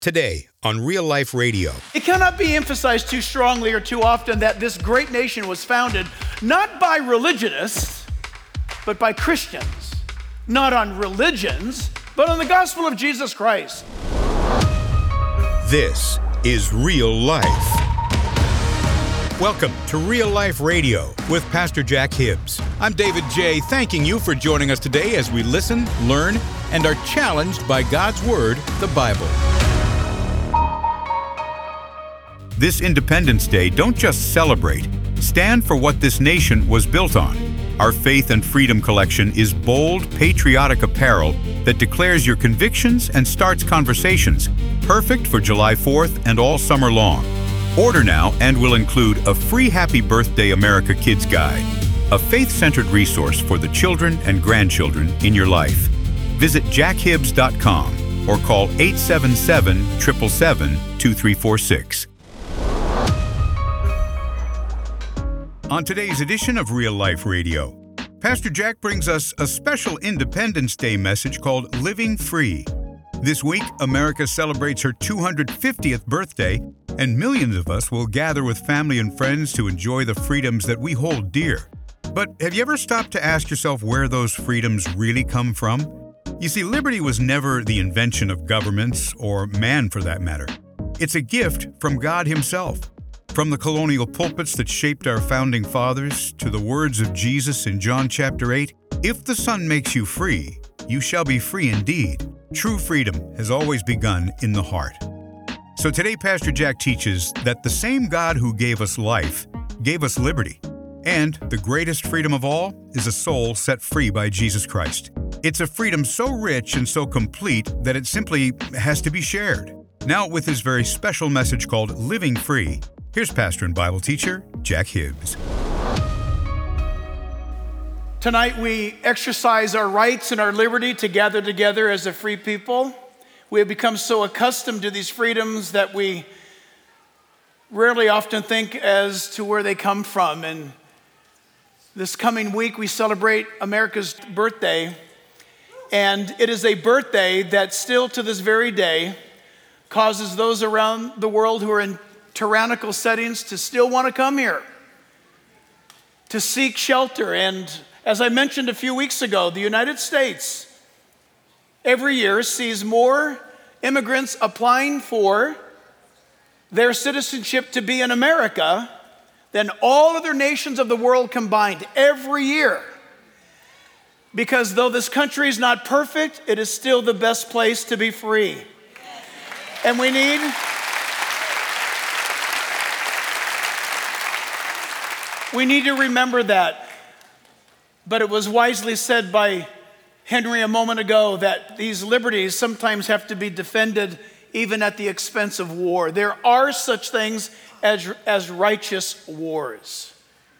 Today on Real Life Radio. It cannot be emphasized too strongly or too often that this great nation was founded not by religionists, but by Christians. Not on religions, but on the gospel of Jesus Christ. This is Real Life. Welcome to Real Life Radio with Pastor Jack Hibbs. I'm David J., thanking you for joining us today as we listen, learn, and are challenged by God's Word, the Bible. This Independence Day, don't just celebrate. Stand for what this nation was built on. Our Faith and Freedom collection is bold, patriotic apparel that declares your convictions and starts conversations, perfect for July 4th and all summer long. Order now and will include a free Happy Birthday America Kids Guide, a faith-centered resource for the children and grandchildren in your life. Visit jackhibbs.com or call 877-777-2346. On today's edition of Real Life Radio, Pastor Jack brings us a special Independence Day message called Living Free. This week, America celebrates her 250th birthday, and millions of us will gather with family and friends to enjoy the freedoms that we hold dear. But have you ever stopped to ask yourself where those freedoms really come from? You see, liberty was never the invention of governments, or man for that matter. It's a gift from God Himself. From the colonial pulpits that shaped our founding fathers to the words of Jesus in John chapter 8, if the Son makes you free, you shall be free indeed. True freedom has always begun in the heart. So today, Pastor Jack teaches that the same God who gave us life gave us liberty. And the greatest freedom of all is a soul set free by Jesus Christ. It's a freedom so rich and so complete that it simply has to be shared. Now, with his very special message called Living Free, here's pastor and Bible teacher, Jack Hibbs. Tonight we exercise our rights and our liberty to gather together as a free people. We have become so accustomed to these freedoms that we rarely often think as to where they come from. And this coming week we celebrate America's birthday. And it is a birthday that still to this very day causes those around the world who are in tyrannical settings to still want to come here, to seek shelter. And as I mentioned a few weeks ago, the United States every year sees more immigrants applying for their citizenship to be in America than all other nations of the world combined every year. Because though this country is not perfect, it is still the best place to be free. And we need to remember that. But it was wisely said by Henry a moment ago that these liberties sometimes have to be defended even at the expense of war. There are such things as righteous wars.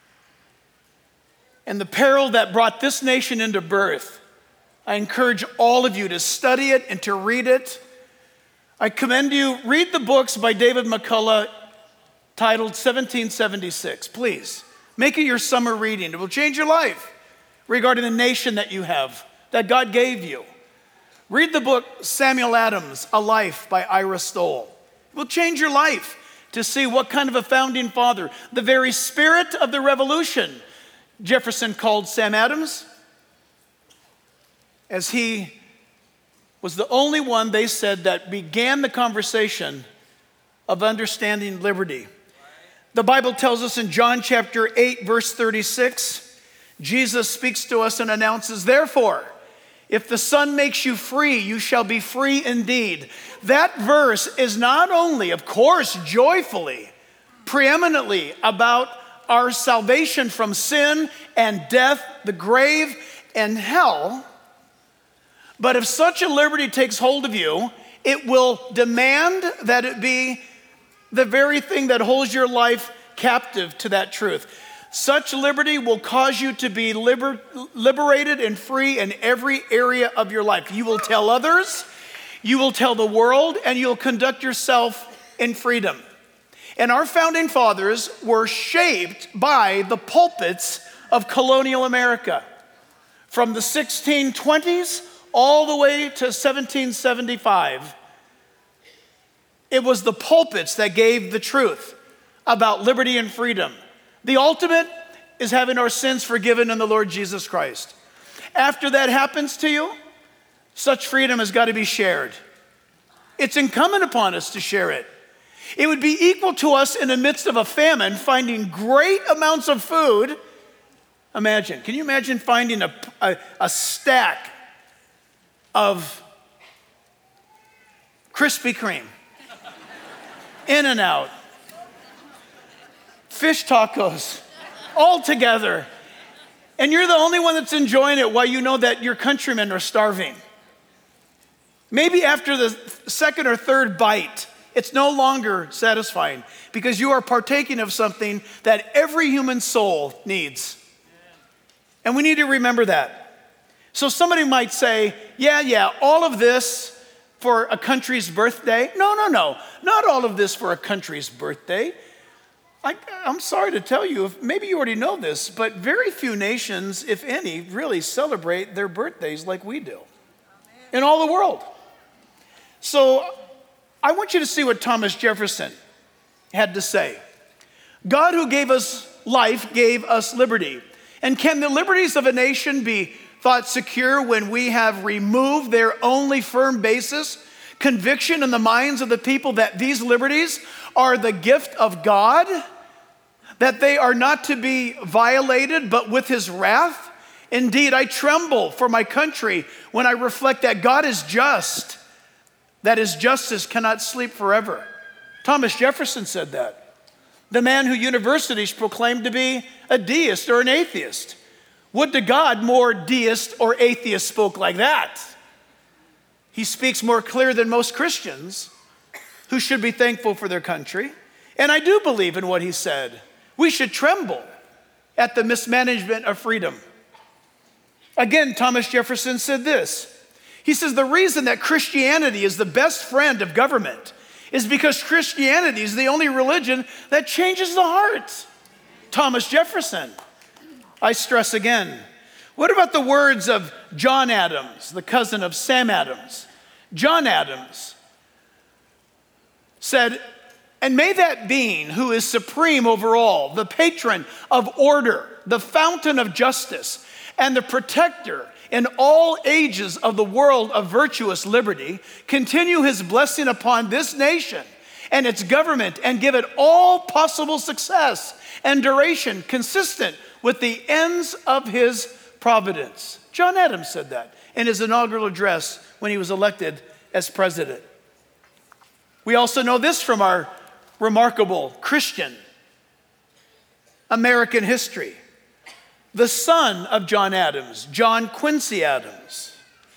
And the peril that brought this nation into birth, I encourage all of you to study it and to read it. I commend you, read the books by David McCullough titled 1776, please. Make it your summer reading. It will change your life regarding the nation that you have, that God gave you. Read the book Samuel Adams, A Life by Ira Stoll. It will change your life to see what kind of a founding father, the very spirit of the revolution, Jefferson called Sam Adams, as he was the only one, they said, that began the conversation of understanding liberty. The Bible tells us in John chapter 8, verse 36, Jesus speaks to us and announces, therefore, if the Son makes you free, you shall be free indeed. That verse is not only, of course, joyfully, preeminently about our salvation from sin and death, the grave and hell, but if such a liberty takes hold of you, it will demand that it be the very thing that holds your life captive to that truth. Such liberty will cause you to be liberated and free in every area of your life. You will tell others, you will tell the world, and you'll conduct yourself in freedom. And our founding fathers were shaped by the pulpits of colonial America. From the 1620s all the way to 1775, It was the pulpits that gave the truth about liberty and freedom. The ultimate is having our sins forgiven in the Lord Jesus Christ. After that happens to you, such freedom has got to be shared. It's incumbent upon us to share it. It would be equal to us in the midst of a famine finding great amounts of food. Imagine, can you imagine finding a stack of Krispy Kreme, In-N-Out, fish tacos, all together, and you're the only one that's enjoying it while you know that your countrymen are starving. Maybe after the second or third bite, it's no longer satisfying because you are partaking of something that every human soul needs. And we need to remember that. So somebody might say, yeah, all of this for a country's birthday. No, not all of this for a country's birthday. I'm sorry to tell you, maybe you already know this, but very few nations, if any, really celebrate their birthdays like we do in all the world. So I want you to see what Thomas Jefferson had to say. God who gave us life gave us liberty. And can the liberties of a nation be thought secure when we have removed their only firm basis, conviction in the minds of the people that these liberties are the gift of God, that they are not to be violated but with his wrath? Indeed, I tremble for my country when I reflect that God is just, that his justice cannot sleep forever. Thomas Jefferson said that. The man who universities proclaimed to be a deist or an atheist. Would to God more deists or atheists spoke like that. He speaks more clear than most Christians who should be thankful for their country. And I do believe in what he said. We should tremble at the mismanagement of freedom. Again, Thomas Jefferson said this. He says, the reason that Christianity is the best friend of government is because Christianity is the only religion that changes the heart. Thomas Jefferson. I stress again. What about the words of John Adams, the cousin of Sam Adams? John Adams said, and may that being who is supreme over all, the patron of order, the fountain of justice, and the protector in all ages of the world of virtuous liberty, continue his blessing upon this nation and its government and give it all possible success and duration consistent with the ends of his providence. John Adams said that in his inaugural address when he was elected as president. We also know this from our remarkable Christian American history. The son of John Adams, John Quincy Adams,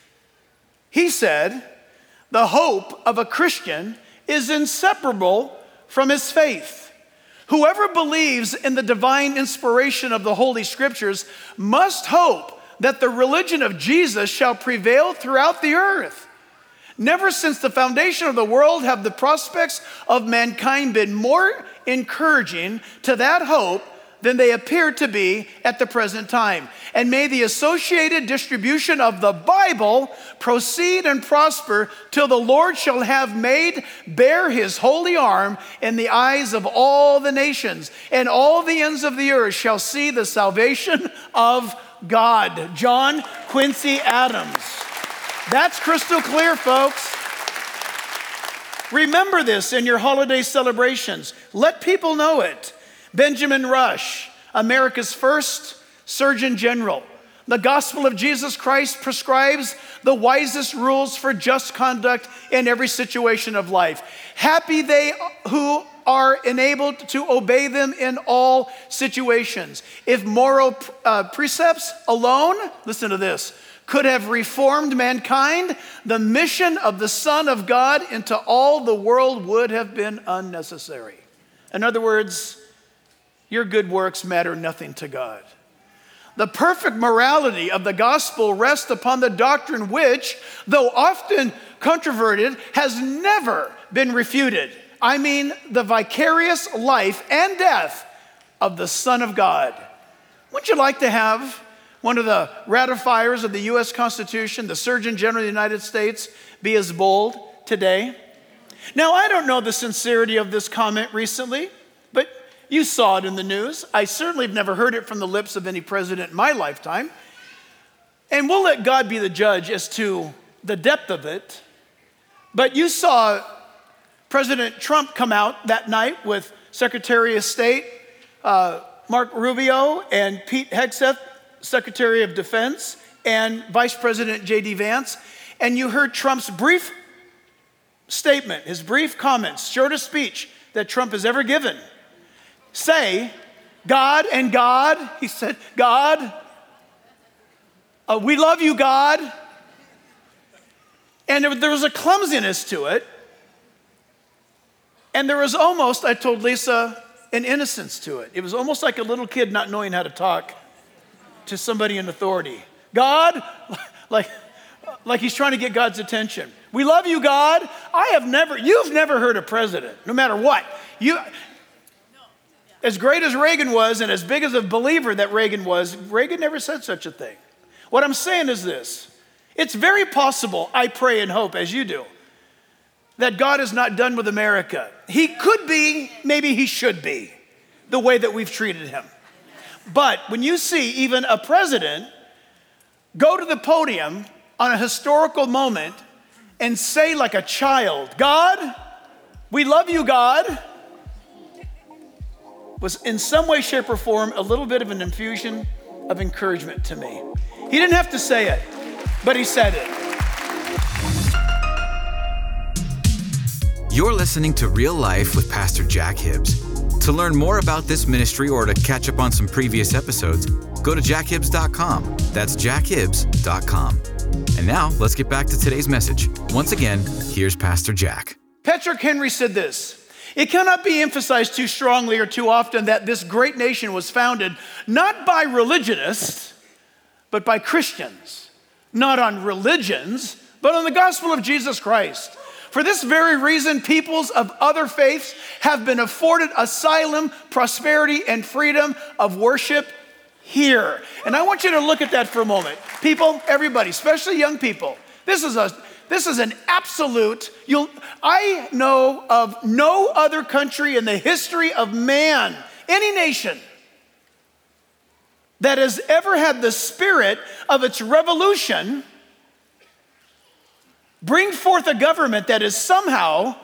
he said, the hope of a Christian is inseparable from his faith. Whoever believes in the divine inspiration of the Holy Scriptures must hope that the religion of Jesus shall prevail throughout the earth. Never since the foundation of the world have the prospects of mankind been more encouraging to that hope than they appear to be at the present time. And may the associated distribution of the Bible proceed and prosper till the Lord shall have made bare his holy arm in the eyes of all the nations, and all the ends of the earth shall see the salvation of God. John Quincy Adams. That's crystal clear, folks. Remember this in your holiday celebrations. Let people know it. Benjamin Rush, America's first Surgeon General. The gospel of Jesus Christ prescribes the wisest rules for just conduct in every situation of life. Happy they who are enabled to obey them in all situations. If moral precepts alone, listen to this, could have reformed mankind, the mission of the Son of God into all the world would have been unnecessary. In other words, your good works matter nothing to God. The perfect morality of the gospel rests upon the doctrine which, though often controverted, has never been refuted. I mean, the vicarious life and death of the Son of God. Wouldn't you like to have one of the ratifiers of the U.S. Constitution, the Surgeon General of the United States, be as bold today? Now, I don't know the sincerity of this comment recently, but you saw it in the news. I certainly have never heard it from the lips of any president in my lifetime. And we'll let God be the judge as to the depth of it. But you saw President Trump come out that night with Secretary of State Mark Rubio and Pete Hegseth, Secretary of Defense, and Vice President J.D. Vance. And you heard Trump's brief statement, his brief comments, shortest speech that Trump has ever given, say, God and God, he said, God, we love you, God. And there was a clumsiness to it. And there was almost, I told Lisa, an innocence to it. It was almost like a little kid not knowing how to talk to somebody in authority. God, like he's trying to get God's attention. We love you, God. You've never heard a president, no matter what. As great as Reagan was and as big as a believer that Reagan was, Reagan never said such a thing. What I'm saying is this. It's very possible, I pray and hope, as you do, that God is not done with America. He could be, maybe he should be, the way that we've treated him. But when you see even a president go to the podium on a historical moment and say like a child, God, we love you, God, was in some way, shape, or form a little bit of an infusion of encouragement to me. He didn't have to say it, but he said it. You're listening to Real Life with Pastor Jack Hibbs. To learn more about this ministry or to catch up on some previous episodes, go to jackhibbs.com. That's jackhibbs.com. And now, let's get back to today's message. Once again, here's Pastor Jack. Patrick Henry said this: it cannot be emphasized too strongly or too often that this great nation was founded not by religionists, but by Christians. Not on religions, but on the gospel of Jesus Christ. For this very reason, peoples of other faiths have been afforded asylum, prosperity, and freedom of worship here. And I want you to look at that for a moment. People, everybody, especially young people, this is an absolute, I know of no other country in the history of man, any nation, that has ever had the spirit of its revolution bring forth a government that is somehow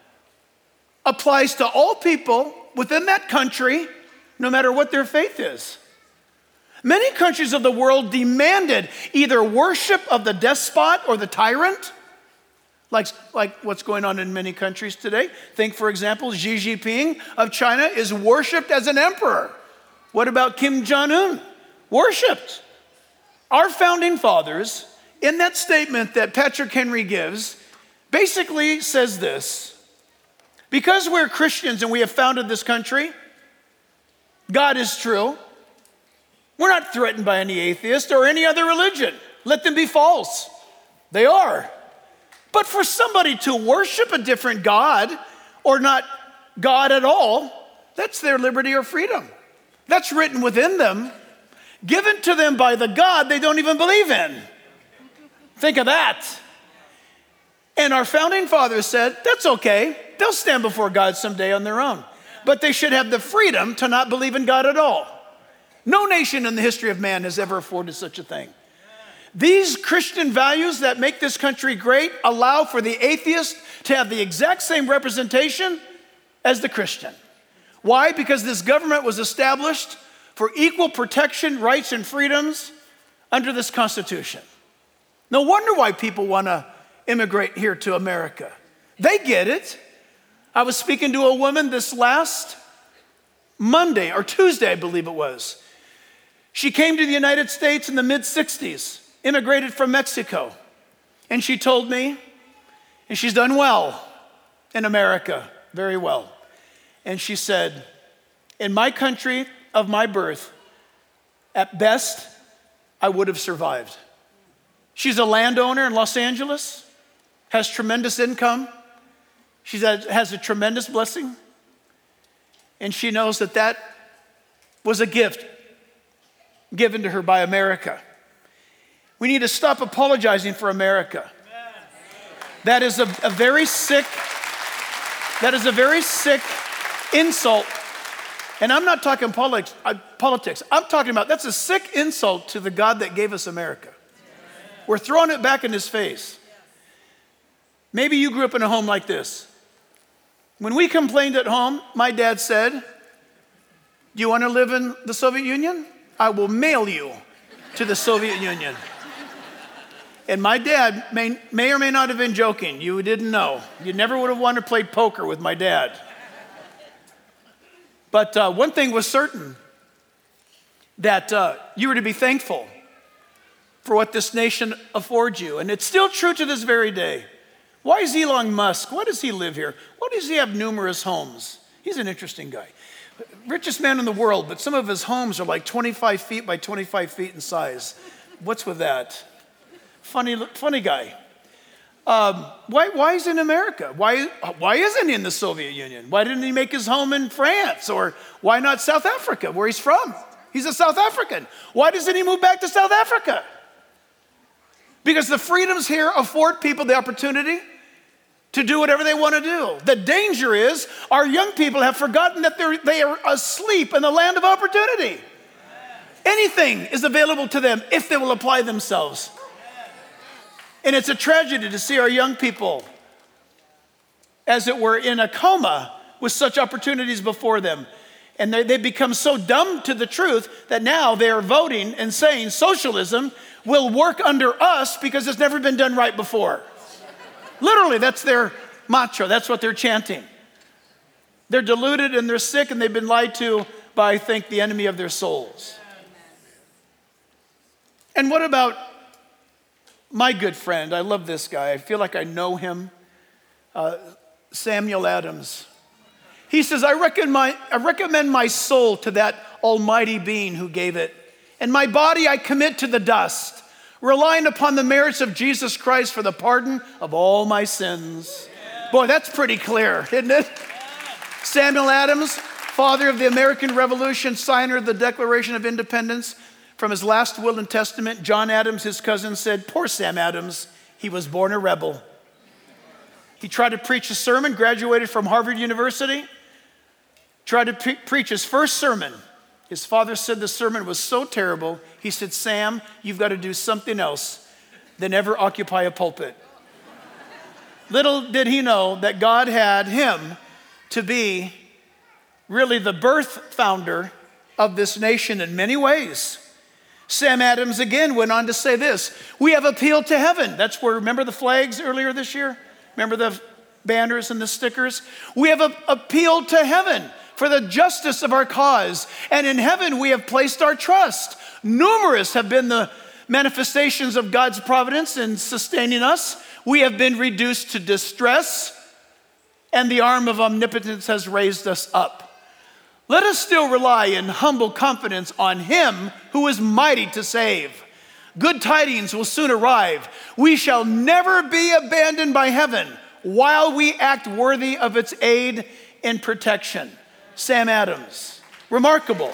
applies to all people within that country, no matter what their faith is. Many countries of the world demanded either worship of the despot or the tyrant, like what's going on in many countries today. Think, for example, Xi Jinping of China is worshiped as an emperor. What about Kim Jong-un? Worshipped. Our founding fathers, in that statement that Patrick Henry gives, basically says this: because we're Christians and we have founded this country, God is true. We're not threatened by any atheist or any other religion. Let them be false. They are. But for somebody to worship a different God or not God at all, that's their liberty or freedom. That's written within them, given to them by the God they don't even believe in. Think of that. And our founding fathers said, that's okay. They'll stand before God someday on their own. But they should have the freedom to not believe in God at all. No nation in the history of man has ever afforded such a thing. These Christian values that make this country great allow for the atheist to have the exact same representation as the Christian. Why? Because this government was established for equal protection, rights, and freedoms under this Constitution. No wonder why people want to immigrate here to America. They get it. I was speaking to a woman this last Monday or Tuesday, I believe it was. She came to the United States in the mid-60s, immigrated from Mexico. And she told me, and she's done well in America, very well. And she said, in my country of my birth, at best, I would have survived. She's a landowner in Los Angeles, has tremendous income. She has a tremendous blessing. And she knows that that was a gift given to her by America. We need to stop apologizing for America. That is a very sick That is a very sick insult. And I'm not talking politics. I'm talking about that's a sick insult to the God that gave us America. We're throwing it back in his face. Maybe you grew up in a home like this. When we complained at home, my dad said, "Do you want to live in the Soviet Union? I will mail you to the Soviet Union." And my dad may or may not have been joking. You didn't know. You never would have wanted to play poker with my dad. But one thing was certain, that you were to be thankful for what this nation affords you. And it's still true to this very day. Why is Elon Musk, why does he live here? Why does he have numerous homes? He's an interesting guy. Richest man in the world, but some of his homes are like 25 feet by 25 feet in size. What's with that? Funny guy. Why is he in America? Why isn't he in the Soviet Union? Why didn't he make his home in France? Or why not South Africa, where he's from? He's a South African. Why doesn't he move back to South Africa? Because the freedoms here afford people the opportunity to do whatever they want to do. The danger is our young people have forgotten that they are asleep in the land of opportunity. Anything is available to them if they will apply themselves. And it's a tragedy to see our young people, as it were, in a coma with such opportunities before them. And they become so dumb to the truth that now they are voting and saying socialism will work under us because it's never been done right before. Literally, that's their mantra. That's what they're chanting. They're deluded and they're sick and they've been lied to by, I think, the enemy of their souls. And what about my good friend? I love this guy. I feel like I know him. Samuel Adams. He says, I recommend my soul to that almighty being who gave it. And my body I commit to the dust, relying upon the merits of Jesus Christ for the pardon of all my sins. Boy, that's pretty clear, isn't it? Samuel Adams, father of the American Revolution, signer of the Declaration of Independence. From his last will and testament, John Adams, his cousin, said, poor Sam Adams, he was born a rebel. He tried to preach a sermon, graduated from Harvard University, tried to preach his first sermon. His father said the sermon was so terrible, he said, Sam, you've got to do something else than ever occupy a pulpit. Little did he know that God had him to be really the birth founder of this nation in many ways. Sam Adams again went on to say this, we have appealed to heaven. That's where, remember the flags earlier this year? Remember the banners and the stickers? We have appealed to heaven for the justice of our cause. And in heaven we have placed our trust. Numerous have been the manifestations of God's providence in sustaining us. We have been reduced to distress, and the arm of omnipotence has raised us up. Let us still rely in humble confidence on him who is mighty to save. Good tidings will soon arrive. We shall never be abandoned by heaven while we act worthy of its aid and protection. Sam Adams, remarkable.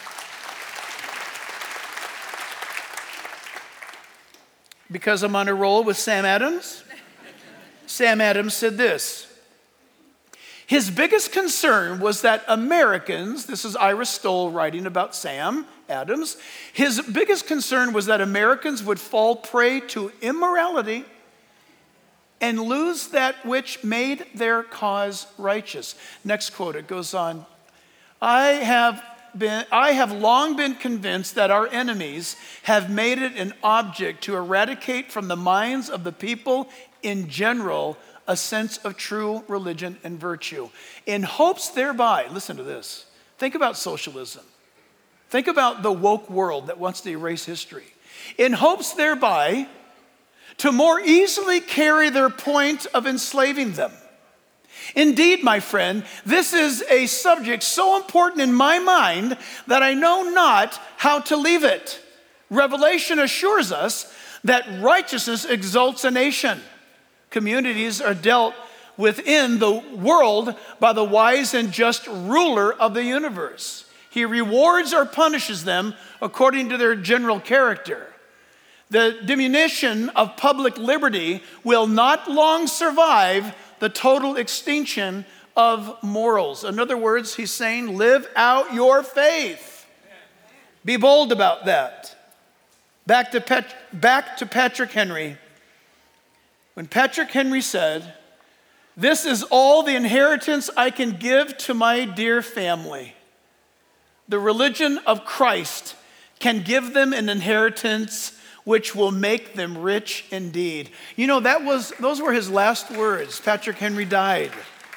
Because I'm on a roll with Sam Adams, Sam Adams said this. His biggest concern was that Americans, this is Ira Stoll writing about Sam Adams, his biggest concern was that Americans would fall prey to immorality and lose that which made their cause righteous. Next quote, it goes on. I have long been convinced that our enemies have made it an object to eradicate from the minds of the people in general a sense of true religion and virtue, in hopes thereby, listen to this, think about socialism. Think about the woke world that wants to erase history. In hopes thereby to more easily carry their point of enslaving them. Indeed, my friend, this is a subject so important in my mind that I know not how to leave it. Revelation assures us that righteousness exalts a nation. Communities are dealt within the world by the wise and just ruler of the universe. He rewards or punishes them according to their general character. The diminution of public liberty will not long survive the total extinction of morals. In other words, he's saying, live out your faith. Be bold about that. Back to Patrick Henry. When Patrick Henry said, "This is all the inheritance I can give to my dear family. The religion of Christ can give them an inheritance which will make them rich indeed." You know, those were his last words. Patrick Henry died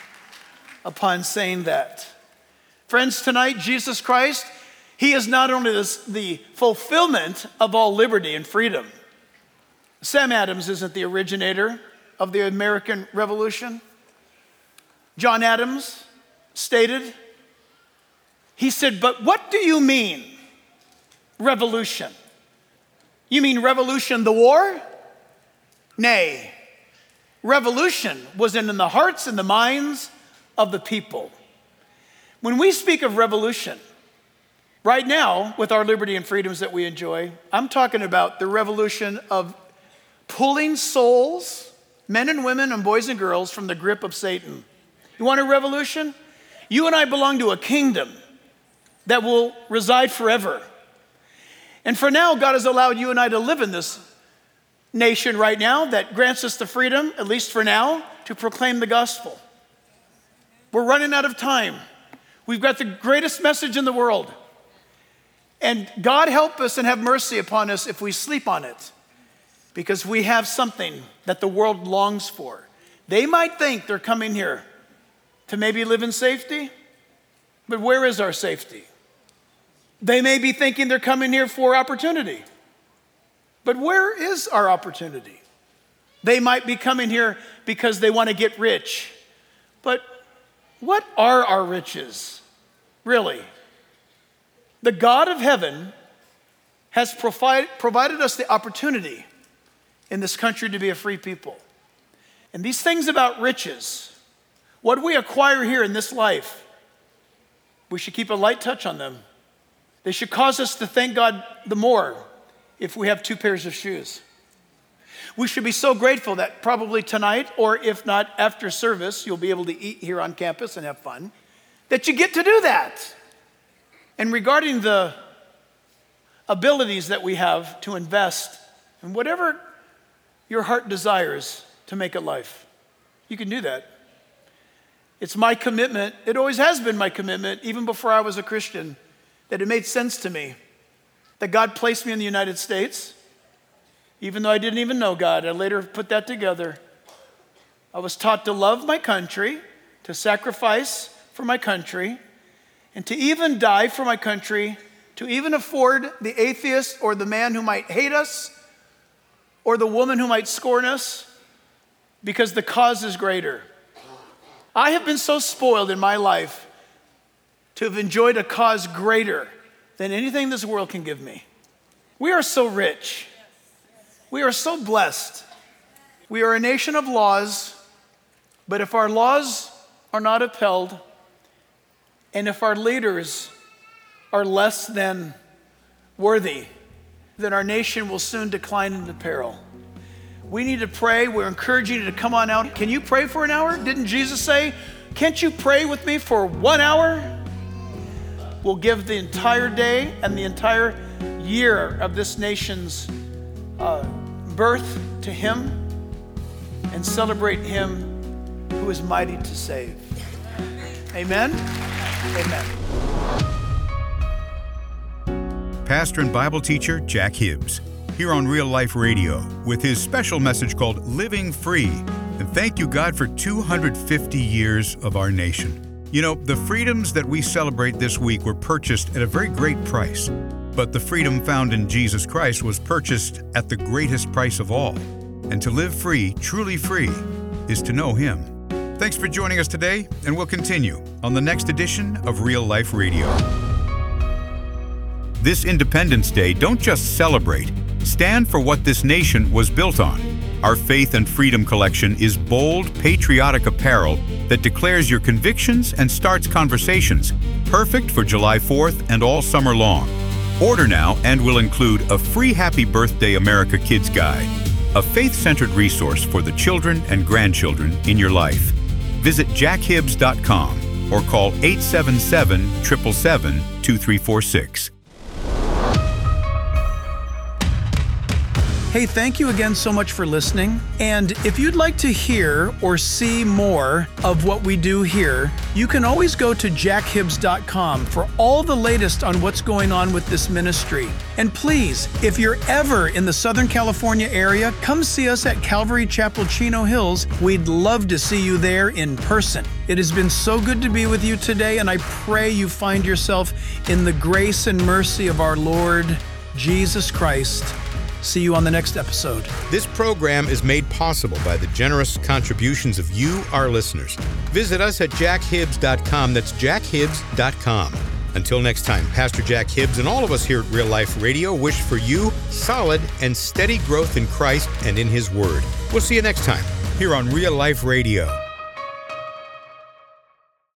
upon saying that. Friends, tonight, Jesus Christ, he is not only the fulfillment of all liberty and freedom. Sam Adams isn't the originator of the American Revolution. John Adams stated, he said, "But what do you mean, revolution? You mean revolution, the war? Nay, revolution was in the hearts and the minds of the people." When we speak of revolution, right now, with our liberty and freedoms that we enjoy, I'm talking about the revolution of pulling souls, men and women and boys and girls, from the grip of Satan. You want a revolution? You and I belong to a kingdom that will reside forever. And for now, God has allowed you and I to live in this nation right now that grants us the freedom, at least for now, to proclaim the gospel. We're running out of time. We've got the greatest message in the world. And God help us and have mercy upon us if we sleep on it, because we have something that the world longs for. They might think they're coming here to maybe live in safety, but where is our safety? They may be thinking they're coming here for opportunity, but where is our opportunity? They might be coming here because they want to get rich, but what are our riches, really? The God of heaven has provided us the opportunity in this country to be a free people. And these things about riches, what we acquire here in this life, we should keep a light touch on them. They should cause us to thank God the more if we have 2 pairs of shoes. We should be so grateful that probably tonight, or if not after service, you'll be able to eat here on campus and have fun, that you get to do that. And regarding the abilities that we have to invest in whatever your heart desires to make it life, you can do that. It's my commitment, it always has been my commitment, even before I was a Christian, that it made sense to me that God placed me in the United States. Even though I didn't even know God, I later put that together. I was taught to love my country, to sacrifice for my country, and to even die for my country, to even afford the atheist or the man who might hate us or the woman who might scorn us, because the cause is greater. I have been so spoiled in my life to have enjoyed a cause greater than anything this world can give me. We are so rich. We are so blessed. We are a nation of laws, but if our laws are not upheld, and if our leaders are less than worthy, then our nation will soon decline into peril. We need to pray. We're encouraging you to come on out. Can you pray for an hour? Didn't Jesus say, "Can't you pray with me for 1 hour?" We'll give the entire day and the entire year of this nation's birth to Him and celebrate Him who is mighty to save. Amen? Amen. Pastor and Bible teacher Jack Hibbs, here on Real Life Radio, with his special message called Living Free. And thank you, God, for 250 years of our nation. You know, the freedoms that we celebrate this week were purchased at a very great price. But the freedom found in Jesus Christ was purchased at the greatest price of all. And to live free, truly free, is to know Him. Thanks for joining us today, and we'll continue on the next edition of Real Life Radio. This Independence Day, don't just celebrate. Stand for what this nation was built on. Our Faith and Freedom collection is bold, patriotic apparel that declares your convictions and starts conversations, perfect for July 4th and all summer long. Order now and will include a free Happy Birthday America Kids Guide, a faith-centered resource for the children and grandchildren in your life. visit jackhibbs.com or call 877-777-2346. Hey, thank you again so much for listening. And if you'd like to hear or see more of what we do here, you can always go to jackhibbs.com for all the latest on what's going on with this ministry. And please, if you're ever in the Southern California area, come see us at Calvary Chapel, Chino Hills. We'd love to see you there in person. It has been so good to be with you today, and I pray you find yourself in the grace and mercy of our Lord Jesus Christ. See you on the next episode. This program is made possible by the generous contributions of you, our listeners. Visit us at jackhibbs.com. That's jackhibbs.com. Until next time, Pastor Jack Hibbs and all of us here at Real Life Radio wish for you solid and steady growth in Christ and in His Word. We'll see you next time here on Real Life Radio.